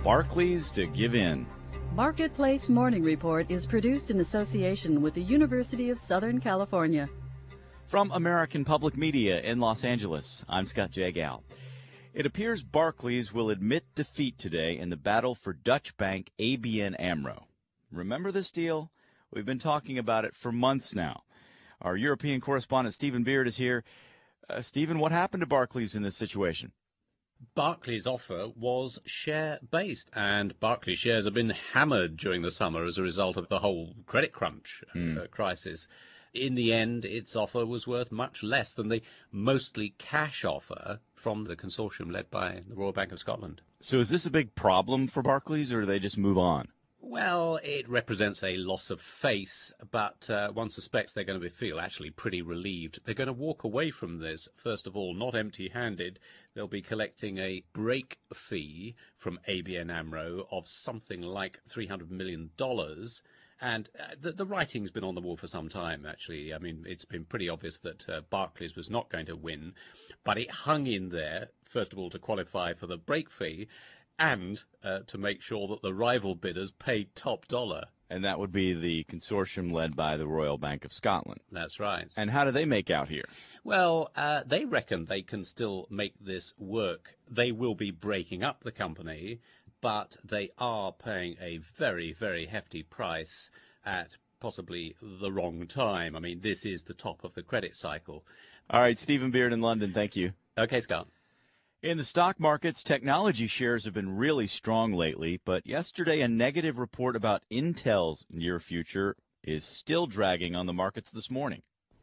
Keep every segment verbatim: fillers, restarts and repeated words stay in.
Barclays to give in. Marketplace Morning Report is produced in association with the University of Southern California. From American Public Media in Los Angeles, I'm Scott Jagow. It appears Barclays will admit defeat today in the battle for Dutch bank A B N AMRO. Remember this deal? We've been talking about it for months now. Our European correspondent Stephen Beard is here. Uh, Stephen, what happened to Barclays in this situation? Barclays' offer was share-based, and Barclays shares have been hammered during the summer as a result of the whole credit crunch mm. uh, crisis. In the end, its offer was worth much less than the mostly cash offer from the consortium led by the Royal Bank of Scotland. So is this a big problem for Barclays, or do they just move on? Well, it represents a loss of face, but uh, one suspects they're going to feel actually pretty relieved. They're going to walk away from this, first of all, not empty-handed. They'll be collecting a break fee from A B N AMRO of something like three hundred million dollars. And uh, the, the writing's been on the wall for some time, actually. I mean, it's been pretty obvious that uh, Barclays was not going to win, but it hung in there, first of all, to qualify for the break fee, and uh, to make sure that the rival bidders paid top dollar. And that would be the consortium led by the Royal Bank of Scotland. That's right. And how do they make out here? Well, uh, they reckon they can still make this work. They will be breaking up the company, but they are paying a very, very hefty price at possibly the wrong time. I mean, this is the top of the credit cycle. All right, Stephen Beard in London, thank you. Okay, Scott. In the stock markets, technology shares have been really strong lately, but yesterday a negative report about Intel's near future is still dragging on the markets this morning.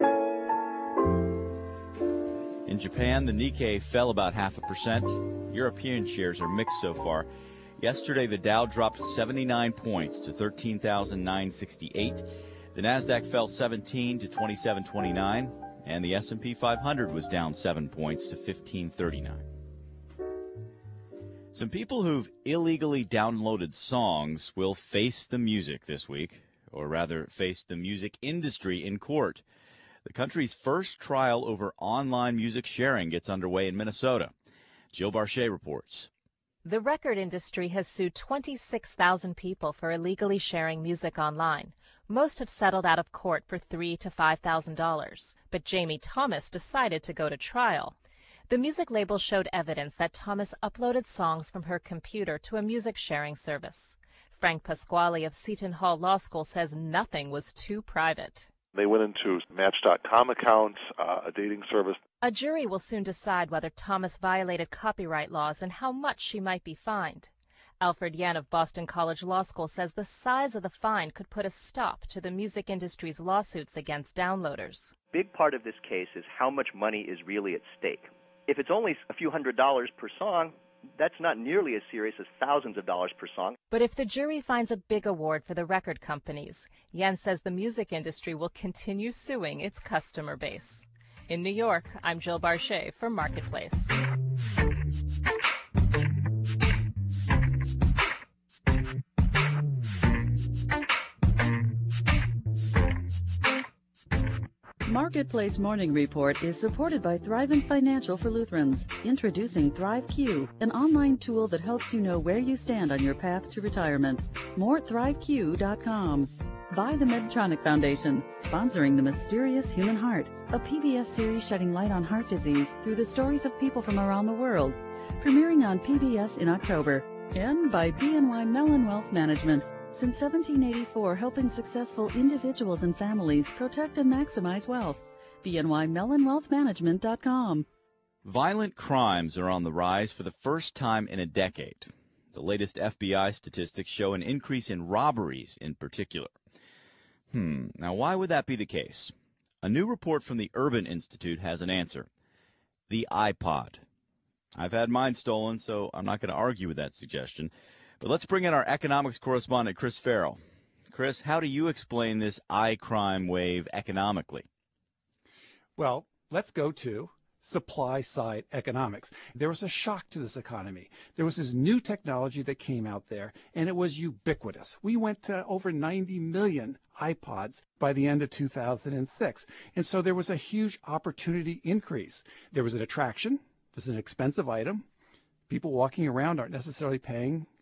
In Japan, the Nikkei fell about half a percent. European shares are mixed so far. Yesterday, the Dow dropped seventy-nine points to thirteen thousand nine hundred sixty-eight. The Nasdaq fell seventeen to twenty-seven twenty-nine, and the S and P five hundred was down seven points to fifteen thirty-nine. Some people who've illegally downloaded songs will face the music this week, or rather face the music industry in court. The country's first trial over online music sharing gets underway in Minnesota. Jill Barchet reports. The record industry has sued twenty-six thousand people for illegally sharing music online. Most have settled out of court for three thousand to five thousand dollars, but Jamie Thomas decided to go to trial. The music label showed evidence that Thomas uploaded songs from her computer to a music sharing service. Frank Pasquale of Seton Hall Law School says nothing was too private. They went into Match dot com accounts, uh, a dating service. A jury will soon decide whether Thomas violated copyright laws and how much she might be fined. Alfred Yan of Boston College Law School says the size of the fine could put a stop to the music industry's lawsuits against downloaders. A big part of this case is how much money is really at stake. If it's only a few hundred dollars per song, that's not nearly as serious as thousands of dollars per song. But if the jury finds a big award for the record companies, Yan says the music industry will continue suing its customer base. In New York, I'm Jill Barchet for Marketplace. Marketplace Morning Report is supported by Thrivent Financial for Lutherans. Introducing ThriveQ, an online tool that helps you know where you stand on your path to retirement. More at thrive q dot com. By the Medtronic Foundation, sponsoring The Mysterious Human Heart, a P B S series shedding light on heart disease through the stories of people from around the world. Premiering on P B S in October. And by B N Y Mellon Wealth Management. Since seventeen eighty-four, helping successful individuals and families protect and maximize wealth. B N Y Mellon Wealth Management dot com. Violent crimes are on the rise for the first time in a decade. The latest F B I statistics show an increase in robberies in particular. Hmm, now why would that be the case? A new report from the Urban Institute has an answer. The iPod. I've had mine stolen, so I'm not going to argue with that suggestion. But let's bring in our economics correspondent, Chris Farrell. Chris, how do you explain this iCrime wave economically? Well, let's go to supply-side economics. There was a shock to this economy. There was this new technology that came out there, and it was ubiquitous. We went to over ninety million iPods by the end of two thousand six, and so there was a huge opportunity increase. There was an attraction. It was an expensive item. People walking around aren't necessarily paying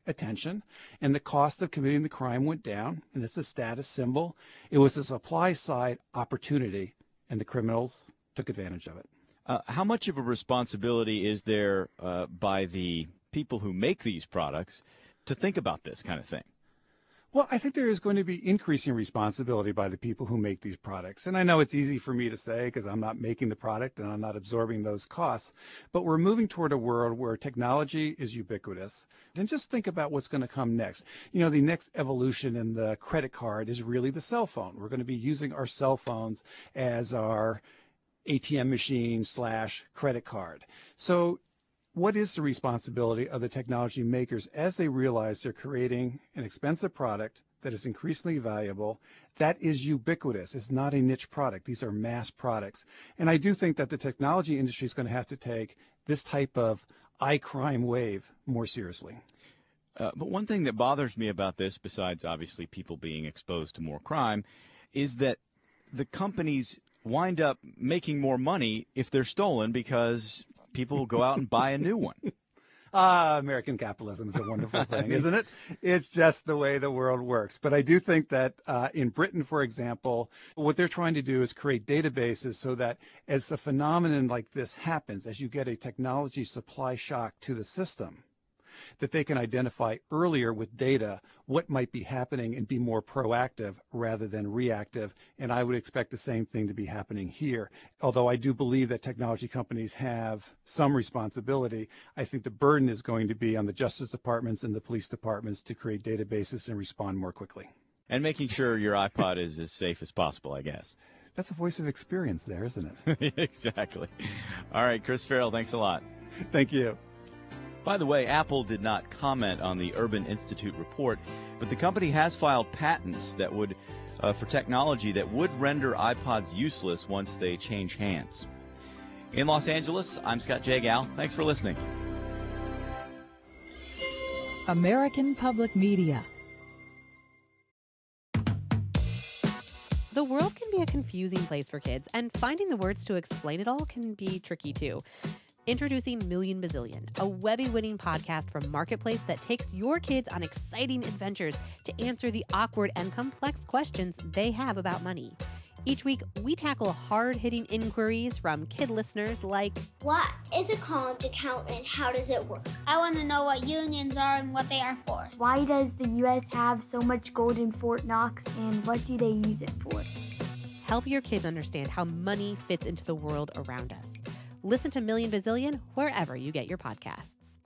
attention, and the cost of committing the crime went down, and it's a status symbol. It was a supply side opportunity, and the criminals took advantage of it. Uh, how much of a responsibility is there uh, by the people who make these products to think about this kind of thing? Well, I think there is going to be increasing responsibility by the people who make these products. And I know it's easy for me to say because I'm not making the product and I'm not absorbing those costs. But we're moving toward a world where technology is ubiquitous. And just think about what's going to come next. You know, the next evolution in the credit card is really the cell phone. We're going to be using our cell phones as our A T M machine slash credit card. So what is the responsibility of the technology makers as they realize they're creating an expensive product that is increasingly valuable, that is ubiquitous? It's not a niche product. These are mass products. And I do think that the technology industry is going to have to take this type of iCrime wave more seriously. Uh, but one thing that bothers me about this, besides obviously people being exposed to more crime, is that the companies wind up making more money if they're stolen because people will go out and buy a new one. Ah, American capitalism is a wonderful thing, isn't it? It's just the way the world works. But I do think that uh, in Britain, for example, what they're trying to do is create databases so that as a phenomenon like this happens, as you get a technology supply shock to the system, that they can identify earlier with data what might be happening and be more proactive rather than reactive. And I would expect the same thing to be happening here. Although I do believe that technology companies have some responsibility, I think the burden is going to be on the justice departments and the police departments to create databases and respond more quickly. And making sure your iPod is as safe as possible, I guess. That's a voice of experience there, isn't it? Exactly. All right, Chris Farrell, thanks a lot. Thank you. By the way, Apple did not comment on the Urban Institute report, but the company has filed patents that would, uh, for technology that would render iPods useless once they change hands. In Los Angeles, I'm Scott Jagow. Thanks for listening. American Public Media. The world can be a confusing place for kids, and finding the words to explain it all can be tricky too. Introducing Million Bazillion, a Webby-winning podcast from Marketplace that takes your kids on exciting adventures to answer the awkward and complex questions they have about money. Each week, we tackle hard-hitting inquiries from kid listeners like, what is a college account and how does it work? I want to know what unions are and what they are for. Why does the U S have so much gold in Fort Knox and what do they use it for? Help your kids understand how money fits into the world around us. Listen to Million Bazillion wherever you get your podcasts.